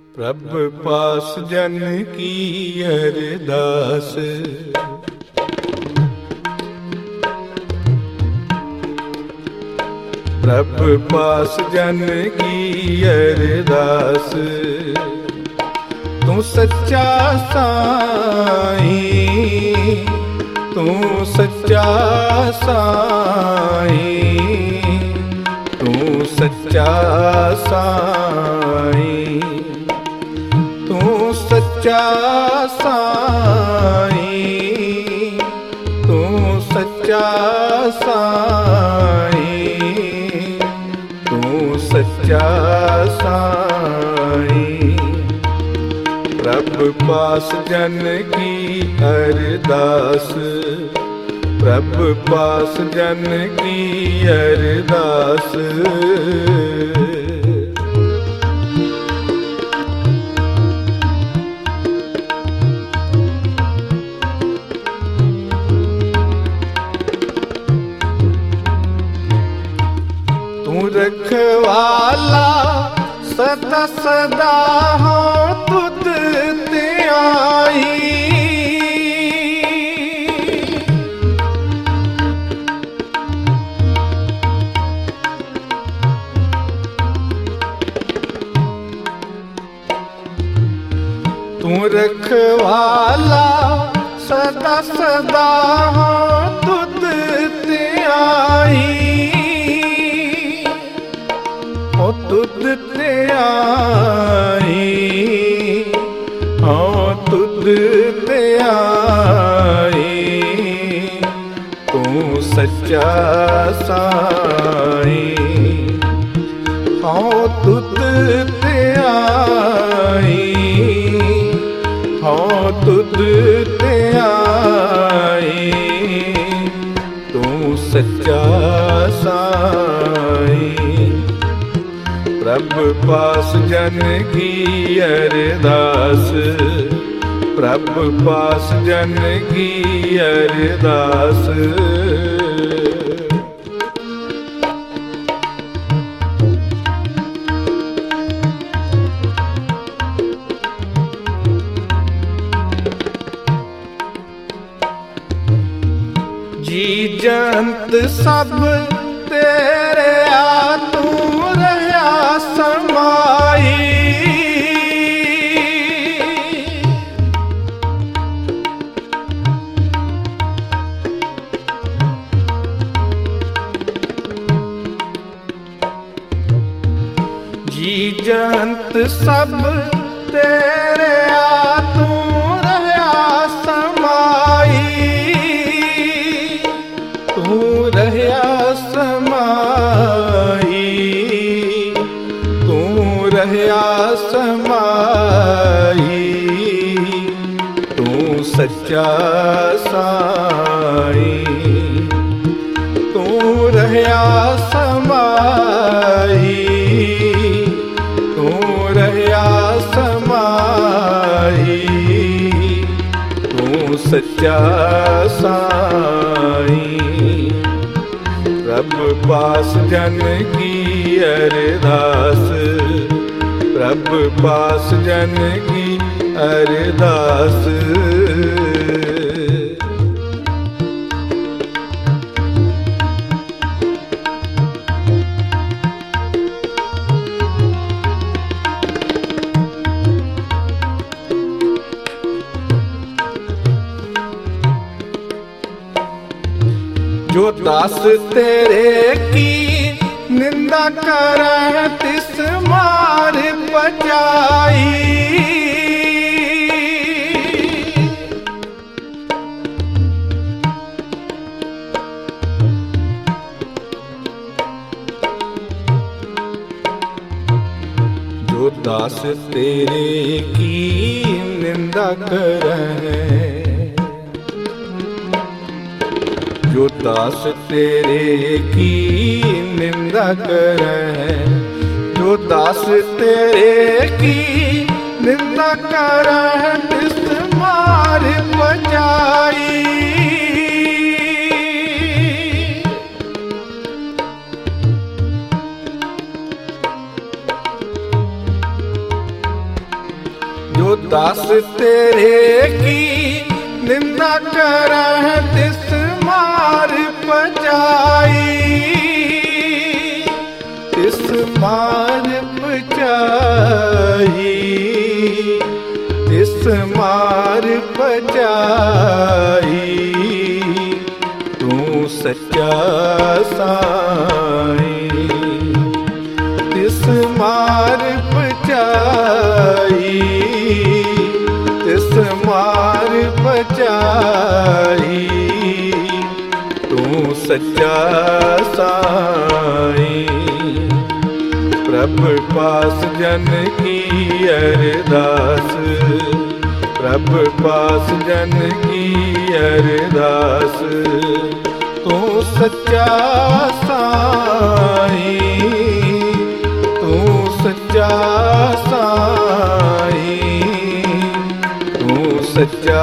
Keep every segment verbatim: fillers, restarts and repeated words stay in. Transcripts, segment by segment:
प्रभ पास जन की अरदास। प्रभ पास जन की अरदास। तू सच्चा साईं, तू सच्चा साईं, तू सच्चा साईं, तू सच्चा साईं, तू सच्चा साईं, तू सच्चा साईं। प्रभ पास जन की अरदास। प्रभ पास जन की अरदास। तू रखवाला सदा सदा हो तुद ते आई। तू रखवाला सदा सदा हो तुद ते आई। ओ तुद ते आई, ओ तुद ते आई। तू सच्चा साईं, ओ तुद ते आई, ओ तुद ते आई। तू सच्चा साईं। प्रभ पास जन की अरदास। प्रभ पास जन की अरदास। जी जंत सब तेरे आ तू रहा समाई। जी जंत सब तेरे आ तू रहा समाई। तू रहा समाई, तू रहा समाई। तू सच्चा साईं, तू रहा समाई, तू रहा समाई। तू सच्चा साईं। प्रभ पास जन की अरदास। प्रभ पास जन की अरदास। जो दास तेरे की निंदा करे तिस मार बचाई। जो दास तेरे की निंदा करे, जो दास तेरे की निंदा करे, जो दास तेरे की निंदा करे तिस मार बचाई। जो दास तेरे की निंदा करह तिस मार पचाई, तिस मार पचाई, तिस मार पचाई। तू सच्चा साईं, तिस मार पचाई, तिस मार पचाई। तू सच्चा साईं। प्रभ पास जन की अरदास, प्रभ पास जन की अरदास। तू सच्चा साईं, तू सच्चा साईं, तू सच्चा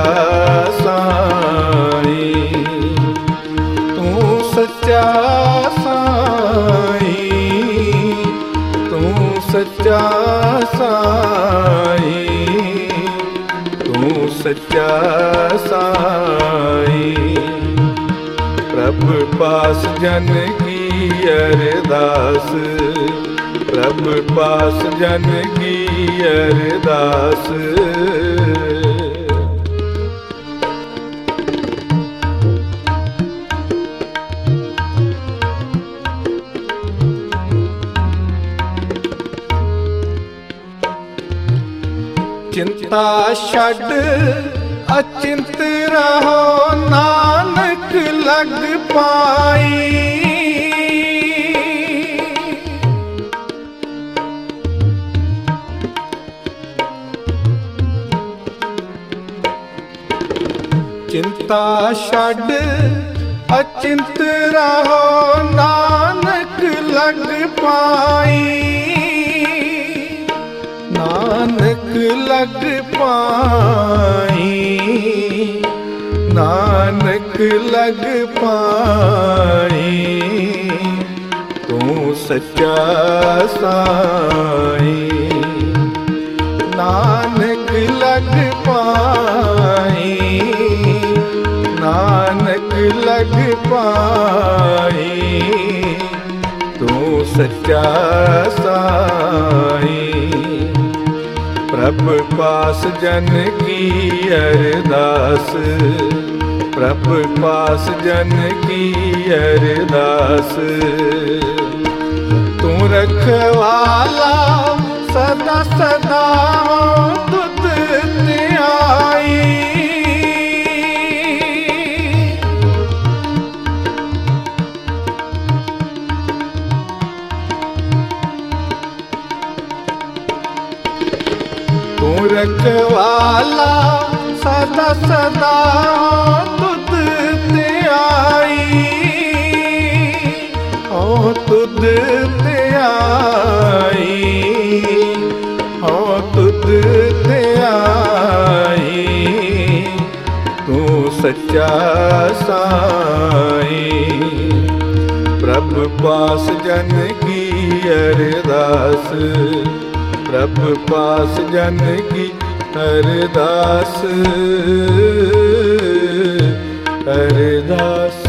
साईं, तू सच्चा साईं, तू सच्चा साईं, तू सच्चा साईं। प्रभ पास जन की अरदास, प्रभ पास जन की अरदास। चिंता छड़ अचिंत रहो नानक लग पाई, चिंता छड़ अचिंत रहो नानक लग पाई, नानक लग पाई, नानक लग पाई। तू सच्चा साईं, नानक लग पाई, नानक लग पाई। तू सच्चा साईं। प्रभ पास जन की अरदास, प्रभ पास जन की अरदास। तू रखवाला सदा सदा तुध ध्याई, तू रखवाला सदा सदा तुध ध्याई, ओ तुध ध्याई, ओ तुध ध्याई। तू सच्चा साईं। प्रभ पास जन की अरदास, प्रभ पास जन की अरदास, अरदास।